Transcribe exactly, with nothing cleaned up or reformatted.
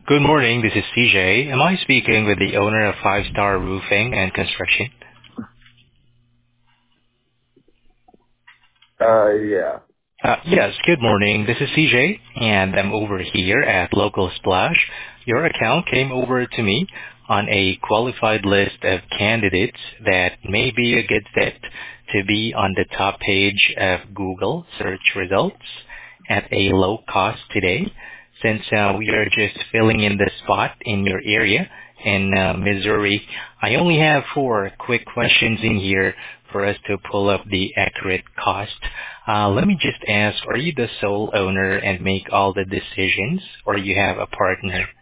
Good morning. This is C J. Am I speaking with the owner of Five Star Roofing and Construction? Uh, yeah. Uh, yes, good morning. This is C J, and I'm over here at Local Splash. Your account came over to me on a qualified list of candidates that may be a good fit to be on the top page of Google search results at a low cost today, since uh, we are just filling in the spot in your area in uh, Missouri. I only have four quick questions in here for us to pull up the accurate cost. Uh, let me just ask, are you the sole owner and make all the decisions, or you have a partner?